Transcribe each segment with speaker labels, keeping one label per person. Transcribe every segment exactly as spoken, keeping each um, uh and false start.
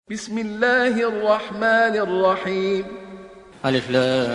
Speaker 1: بسم الله الرحمن الرحيم.
Speaker 2: ألف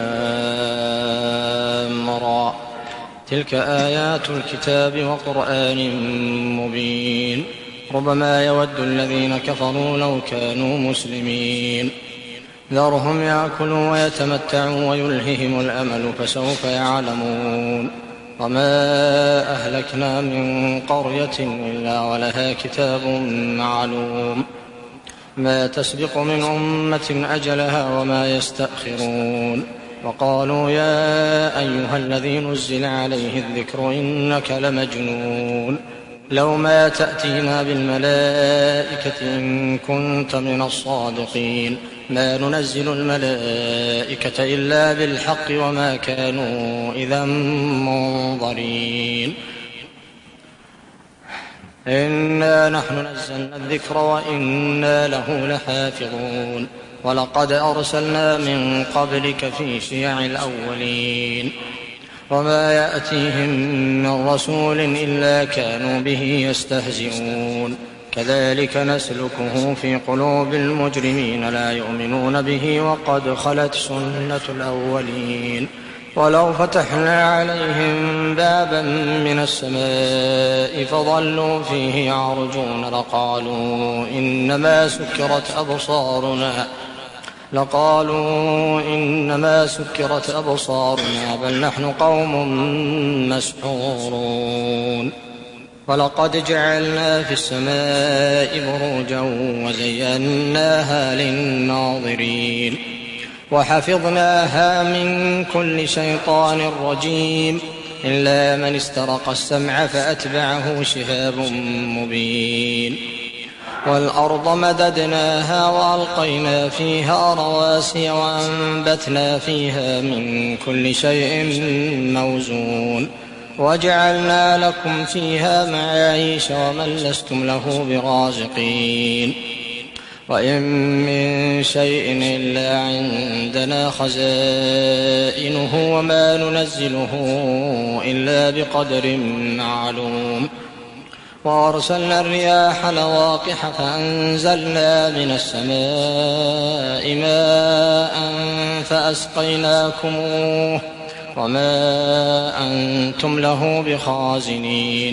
Speaker 2: لام را. تلك آيات الكتاب وقرآن مبين. ربما يود الذين كفروا لو كانوا مسلمين. ذرهم يأكلوا ويتمتعوا ويلههم الأمل فسوف يعلمون. وما أهلكنا من قرية إلا ولها كتاب معلوم ما تسبق من أمة أجلها وما يستأخرون. وقالوا يا أيها الذي نزل عليه الذكر إنك لمجنون لو ما تأتينا بالملائكة إن كنت من الصادقين ما ننزل الملائكة إلا بالحق وما كانوا إذا منظرين. إنا نحن نزلنا الذكر وإنا له لحافظون. ولقد أرسلنا من قبلك في شيع الأولين وما يأتيهم من رسول إلا كانوا به يستهزئون. كذلك نسلكه في قلوب المجرمين لا يؤمنون به وقد خلت سنة الأولين. ولو فتحنا عليهم بابا من السماء فظلوا فيه يعرجون لقالوا إنما سكرت أبصارنا لقالوا إنما سكرت أبصارنا بل نحن قوم مسحورون. ولقد جعلنا في السماء بروجا وزيناها للناظرين وحفظناها من كل شيطان رجيم إلا من استرق السمع فأتبعه شهاب مبين. والأرض مددناها وألقينا فيها رواسي وأنبتنا فيها من كل شيء موزون وجعلنا لكم فيها معايش ومن لستم له برازقين. وإن من شيء إلا عندنا خزائنه وما ننزله إلا بقدر معلوم. وأرسلنا الرياح لواقح فأنزلنا من السماء ماء فأسقيناكموه وما أنتم له بخازنين.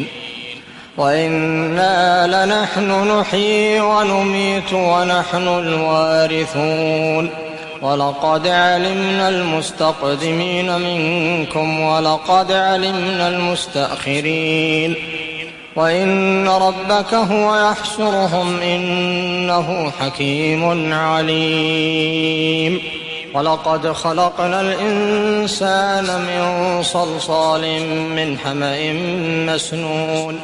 Speaker 2: وإنا لنحن نحيي ونميت ونحن الوارثون. ولقد علمنا المستقدمين منكم ولقد علمنا المستأخرين. وإن ربك هو يحشرهم إنه حكيم عليم. ولقد خلقنا الإنسان من صلصال من حمأ مسنون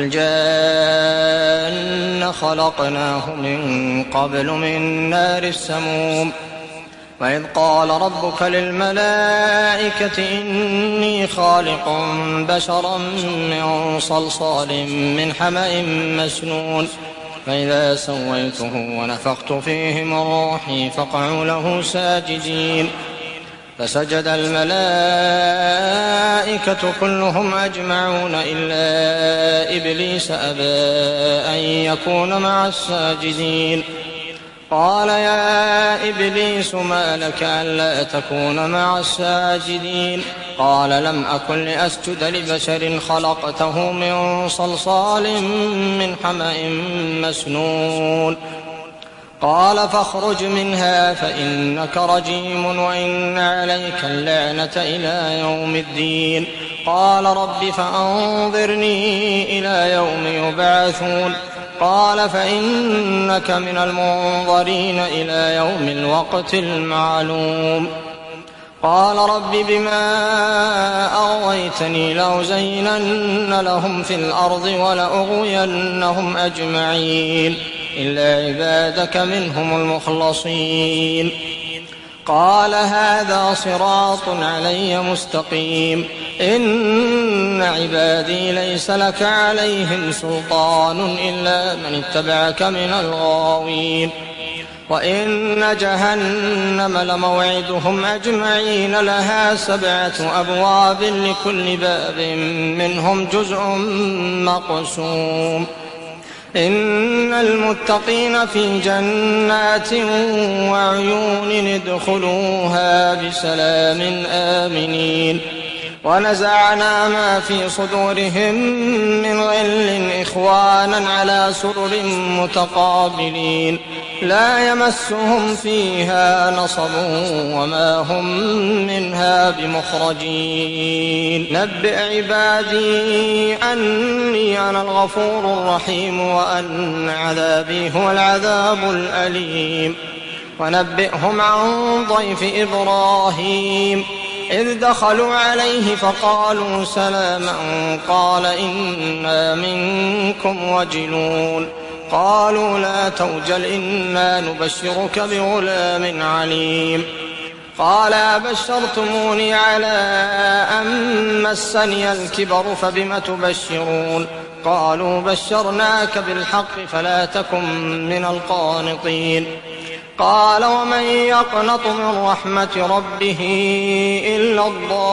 Speaker 2: والجان خلقناه من قبل من نار السموم. وإذ قال ربك للملائكة إني خالق بشرا من صلصال من حمأ مسنون فإذا سويته ونفخت فيه من روحي فقعوا له ساجدين. فسجد الملائكة كلهم أجمعون إلا إبليس أبى أن يكون مع الساجدين. قال يا إبليس ما لك ألا تكون مع الساجدين؟ قال لم أكن لأسجد لبشر خلقته من صلصال من حمأ مسنون. قال فاخرج منها فإنك رجيم وإن عليك اللعنة إلى يوم الدين. قال رب فأنظرني إلى يوم يبعثون. قال فإنك من المنظرين إلى يوم الوقت المعلوم. قال رب بما أغويتني لأزينن لهم في الأرض ولأغوينهم أجمعين إلا عبادك منهم المخلصين. قال هذا صراط علي مستقيم. إن عبادي ليس لك عليهم سلطان إلا من اتبعك من الغاوين. وإن جهنم لموعدهم أجمعين لها سبعة أبواب لكل باب منهم جزء مقسوم.
Speaker 3: إن المتقين في جنات وعيون ادخلوها بسلام آمنين. ونزعنا ما في صدورهم من غل إخوانا على سرر متقابلين لا يمسهم فيها نصب وما هم منها بمخرجين. نبئ عبادي أني أنا الغفور الرحيم وأن عذابي هو العذاب الأليم. ونبئهم عن ضيف إبراهيم إذ دخلوا عليه فقالوا سلاما قال إنا منكم وجلون قالوا لا توجل إنا نبشرك بغلام عليم. قال أبشرتموني على أن مسني الكبر فبم تبشرون قالوا بشرناك بالحق فلا تكن من القانطين. قال ومن يقنط من رحمة ربه إلا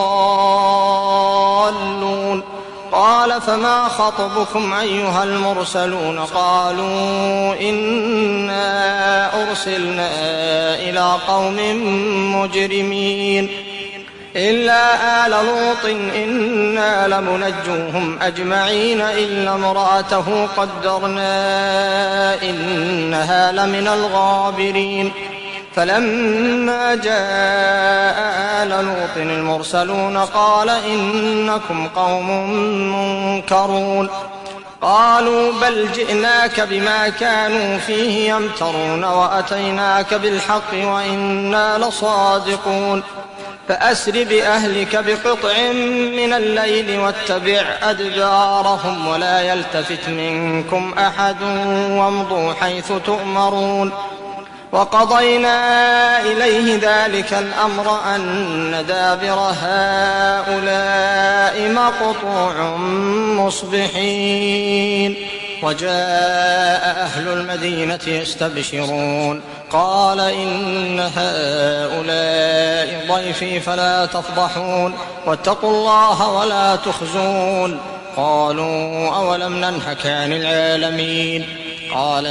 Speaker 3: الضالون. قال فما خطبكم أيها المرسلون قالوا إنا أرسلنا إلى قوم مجرمين إلا آل لوط إنا لمنجوهم أجمعين إلا امرأته قدرنا إنها لمن الغابرين. فلما جاء آل لوط المرسلون قال إنكم قوم منكرون. قالوا بل جئناك بما كانوا فيه يمترون وأتيناك بالحق وإنا لصادقون. فأسر بأهلك بقطع من الليل واتبع أدبارهم ولا يلتفت منكم أحد وامضوا حيث تؤمرون. وقضينا إليه ذلك الأمر أن دابر هؤلاء مقطوع مصبحين. وجاء أهل المدينة يستبشرون قال إن هؤلاء ضيفي فلا تفضحون واتقوا الله ولا تخزون. قالوا أولم ننهك عن العالمين قال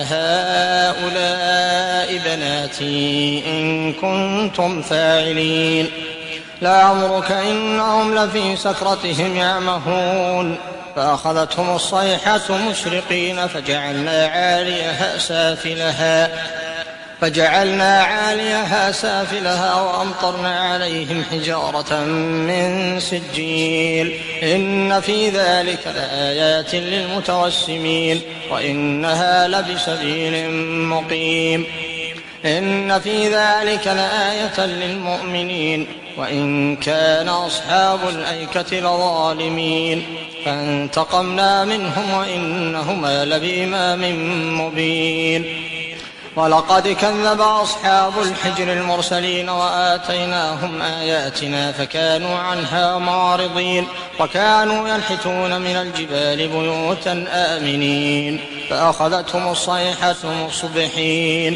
Speaker 3: هؤلاء بناتي إن كنتم فاعلين. لعمرك إنهم لفي سكرتهم يعمهون. فأخذتهم الصيحة مشرقين فجعلنا عاليها سافلها فجعلنا عاليها سافلها وأمطرنا عليهم حجارة من سجيل إن في ذلك لآيات للمتوسمين وإنها لبسبيل مقيم. إن في ذلك لآية للمؤمنين وإن كان أصحاب الأيكة لظالمين. فانتقمنا منهم وإنهما لبإمام مبين. ولقد كذب أصحاب الحجر المرسلين وآتيناهم آياتنا فكانوا عنها معرضين. وكانوا ينحتون من الجبال بيوتا آمنين فأخذتهم الصيحة مصبحين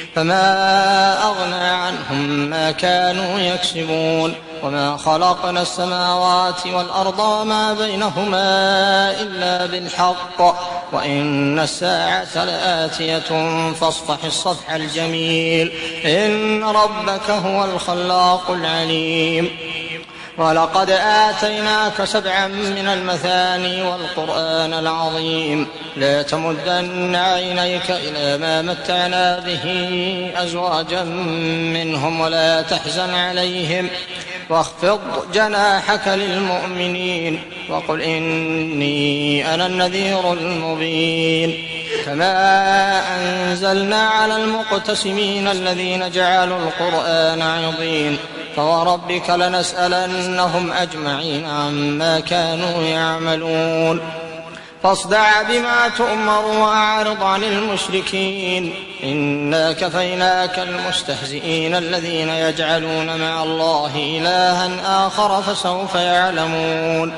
Speaker 3: فما أغنى عنهم ما كانوا يكسبون. وما خلقنا السماوات والأرض وما بينهما إلا بالحق وإن الساعة لآتية فاصفح الصفح الجميل إن ربك هو الخلاق العليم. ولقد آتيناك سبعا من المثاني والقرآن العظيم لا تمدن عينيك إلى ما متعنا به أزواجا منهم ولا تحزن عليهم واخفض جناحك للمؤمنين وقل إني أنا النذير المبين. كما أنزلنا على المقتسمين الذين جعلوا القرآن عظيم فوربك لنسألنهم أجمعين عما كانوا يعملون. فاصدع بما تؤمر وأعرض عن المشركين إنا كفيناك المستهزئين الذين يجعلون مع الله إلها آخر فسوف يعلمون.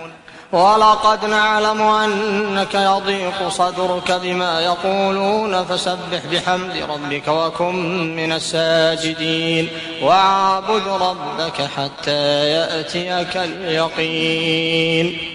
Speaker 3: ولقد نعلم أنك يضيق صدرك بما يقولون فسبح بحمد ربك وكن من الساجدين واعبد ربك حتى يأتيك اليقين.